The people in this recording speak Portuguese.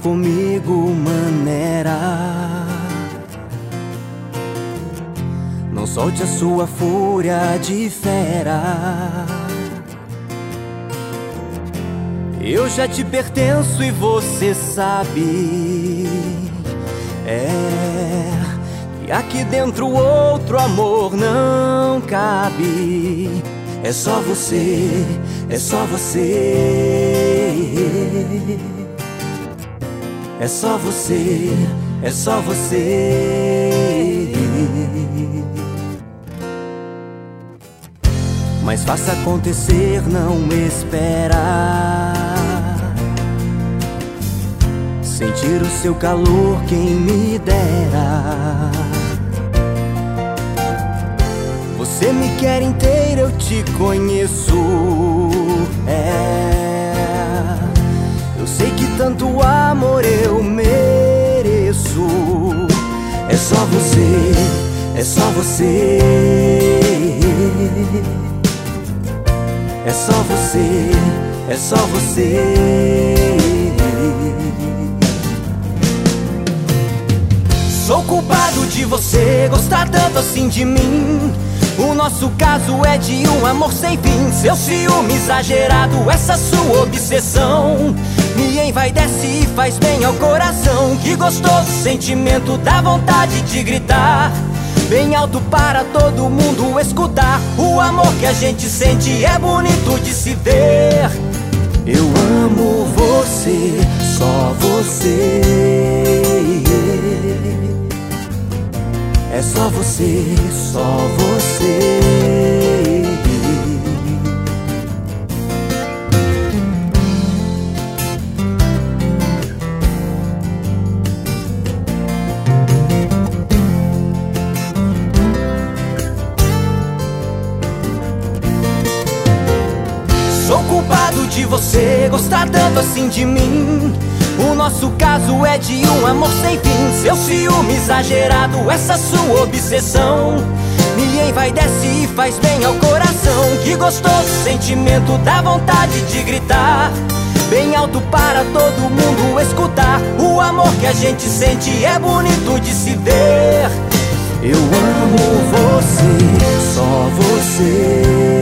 comigo maneira. Não solte a sua fúria de fera. Eu já te pertenço e você sabe. E aqui dentro outro amor não cabe. É só você, é só você. É só você, é só você. Mas faça acontecer, não esperar. Sentir o seu calor, quem me dera. Você me quer inteira, eu te conheço. Eu sei que tanto amor eu mereço. É só você, é só você. É só você, é só você. Sou culpado de você gostar tanto assim de mim. O nosso caso é de um amor sem fim. Seu ciúme exagerado, essa sua obsessão me envaidece e faz bem ao coração. Que gostoso sentimento, dá vontade de gritar bem alto para todo mundo escutar. O amor que a gente sente é bonito de se ver. Eu amo você, só você. É só você, só você. Sou culpado de você gostar tanto assim de mim. O nosso caso é de um amor sem fim. Seu ciúme exagerado, essa sua obsessão me envaidece e faz bem ao coração. Que gostoso sentimento, dá vontade de gritar bem alto para todo mundo escutar. O amor que a gente sente é bonito de se ver. Eu amo você, só você.